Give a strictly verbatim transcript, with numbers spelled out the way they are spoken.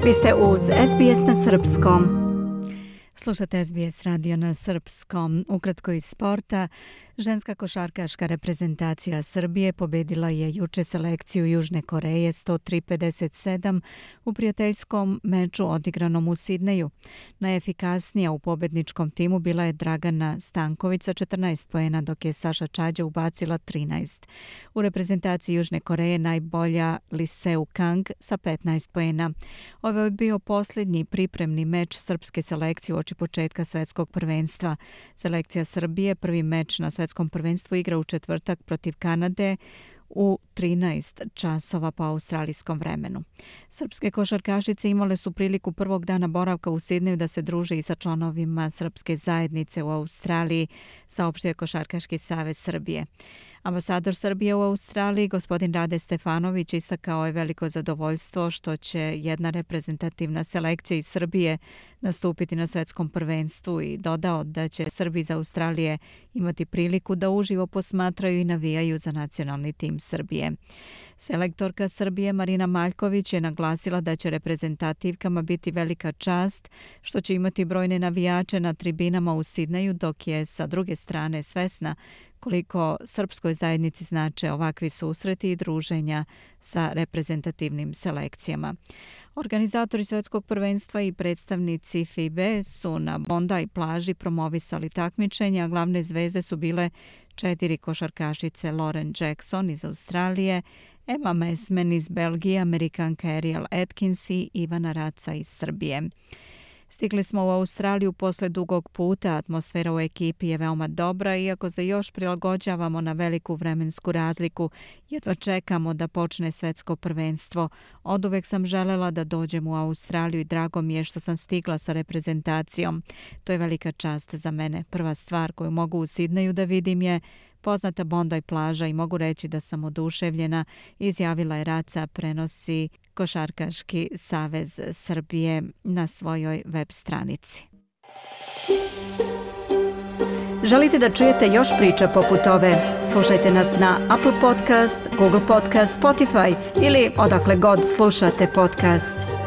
Vi ste uz S B S na srpskom. Slušate S B S radio na srpskom. Ukratko iz sporta. Ženska košarkaška reprezentacija Srbije pobedila je juče selekciju Južne Koreje sto tri pedeset sedam u prijateljskom meču odigranom u Sidneju. Najefikasnija u pobedničkom timu bila je Dragana Stanković sa četrnaest poena, dok je Saša Čađa ubacila trinaest. U reprezentaciji Južne Koreje najbolja Lee Seung-kang sa petnaest poena. Ovo je bio posljednji pripremni meč srpske selekcije uoči početka svetskog prvenstva. Selekcija Srbije prvi meč na svetskom prvenstvu igra u četvrtak protiv Kanade u trinaest časova po australijskom vremenu. Srpske košarkašice imale su priliku prvog dana boravka u Sidneju da se druže i sa članovima srpske zajednice u Australiji, saopštio Košarkaški savez Srbije. Ambasador Srbije u Australiji, gospodin Rade Stefanović, istakao je veliko zadovoljstvo što će jedna reprezentativna selekcija iz Srbije nastupiti na svetskom prvenstvu i dodao da će Srbi iz Australije imati priliku da uživo posmatraju i navijaju za nacionalni tim Srbije. Selektorka Srbije Marina Maljković je naglasila da će reprezentativkama biti velika čast što će imati brojne navijače na tribinama u Sidneju, dok je sa druge strane svesna koliko srpskoj zajednici znače ovakvi susreti i druženja sa reprezentativnim selekcijama. Organizatori svetskog prvenstva i predstavnici F I B E su na Bondi plaži promovisali takmičenje, a glavne zvezde su bile četiri košarkašice: Lauren Jackson iz Australije, Emma Messman iz Belgije, Amerikanka Ariel Atkins i Ivana Raca iz Srbije. Stigli smo u Australiju posle dugog puta, atmosfera u ekipi je veoma dobra, iako se još prilagođavamo na veliku vremensku razliku, jedva čekamo da počne svetsko prvenstvo. Oduvek sam želela da dođem u Australiju i drago mi je što sam stigla sa reprezentacijom. To je velika čast za mene. Prva stvar koju mogu u Sidneju da vidim je poznata Bondi plaža i mogu reći da sam oduševljena, izjavila je Raca, prenosi Košarkaški savez Srbije na svojoj web stranici. Želite da čujete još priča poput ove? Slušajte nas na Apple Podcast, Google Podcast, Spotify ili odakle god slušate podcast.